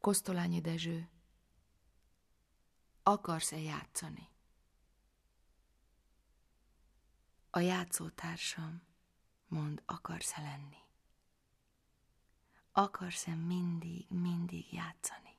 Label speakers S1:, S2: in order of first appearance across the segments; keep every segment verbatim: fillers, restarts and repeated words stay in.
S1: Kosztolányi Dezső. Akarsz-e játszani? A játszótársam, mondd, akarsz-e lenni? Akarsz-e mindig, mindig játszani?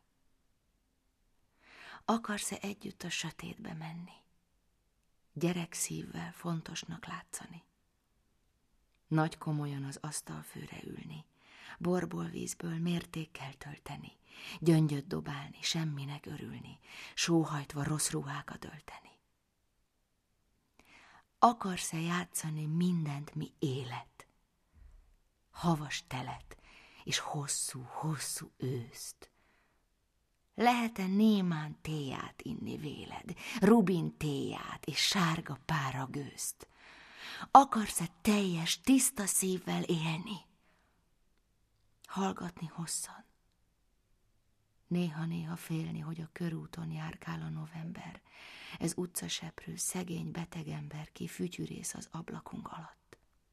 S1: Akarsz-e együtt a sötétbe menni? Gyerekszívvel fontosnak látszani? Nagy komolyan az asztalfőre ülni, borból, vízből mértékkel tölteni, gyöngyöt dobálni, semminek örülni, sóhajtva rossz ruhákat ölteni. Akarsz-e játszani mindent, mi élet? Havas telet és hosszú, hosszú őszt. Lehet-e némán téját inni véled, rubin téját és sárga pára gőzt? Akarsz-e teljes, tiszta szívvel élni? Hallgatni hosszan. Néha-néha félni, hogy a körúton járkál a november. Ez utcaseprő, szegény, beteg ember, ki fütyürész az ablakunk alatt.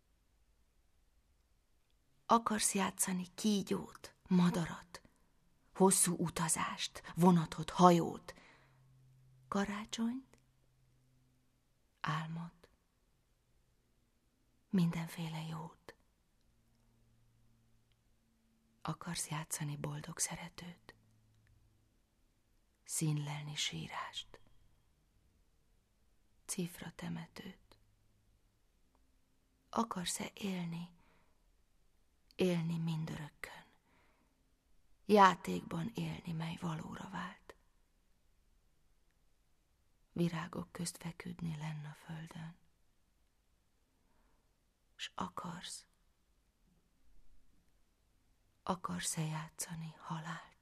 S1: Akarsz játszani kígyót, madarat, hosszú utazást, vonatot, hajót, karácsonyt, álmot, mindenféle jót. Akarsz játszani boldog szeretőt, színlelni sírást, cifra temetőt? Akarsz-e élni, élni mindörökkön, játékban élni, mely valóra vált? Virágok közt feküdni lenn a földön, s akarsz, akarsz-e játszani halált?